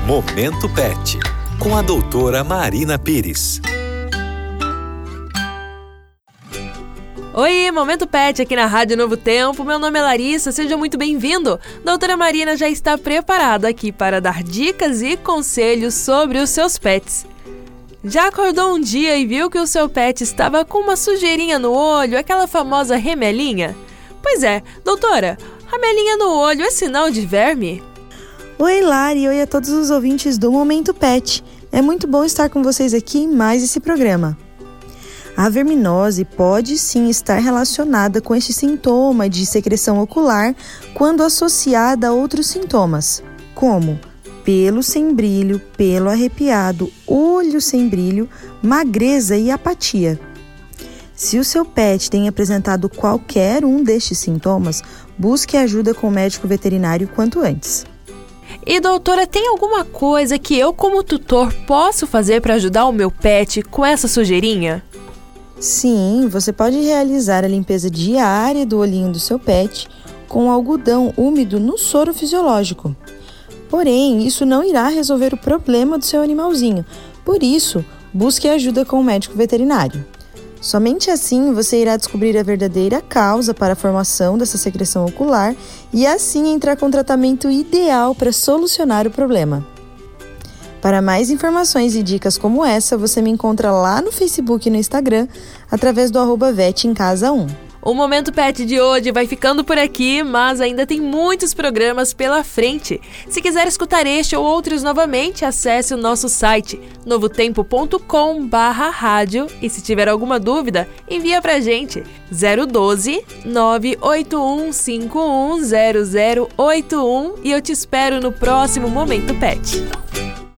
Momento Pet, com a doutora Marina Pires. Oi, Momento Pet aqui na Rádio Novo Tempo. Meu nome é Larissa, seja muito bem-vindo. Doutora Marina já está preparada aqui para dar dicas e conselhos sobre os seus pets. Já acordou um dia e viu que o seu pet estava com uma sujeirinha no olho, aquela famosa remelinha? Pois é, doutora, remelinha no olho é sinal de verme? Oi, Lari, oi a todos os ouvintes do Momento Pet. É muito bom estar com vocês aqui em mais esse programa. A verminose pode sim estar relacionada com este sintoma de secreção ocular quando associada a outros sintomas, como pelo sem brilho, pelo arrepiado, olho sem brilho, magreza e apatia. Se o seu pet tem apresentado qualquer um destes sintomas, busque ajuda com o médico veterinário quanto antes. E doutora, tem alguma coisa que eu como tutor posso fazer para ajudar o meu pet com essa sujeirinha? Sim, você pode realizar a limpeza diária do olhinho do seu pet com algodão úmido no soro fisiológico. Porém, isso não irá resolver o problema do seu animalzinho, por isso, busque ajuda com o médico veterinário. Somente assim você irá descobrir a verdadeira causa para a formação dessa secreção ocular e assim entrar com o tratamento ideal para solucionar o problema. Para mais informações e dicas como essa, você me encontra lá no Facebook e no Instagram, através do @VetEmCasa1. O Momento Pet de hoje vai ficando por aqui, mas ainda tem muitos programas pela frente. Se quiser escutar este ou outros novamente, acesse o nosso site novotempo.com/rádio e se tiver alguma dúvida, envia pra gente 012 981510081 e eu te espero no próximo Momento Pet.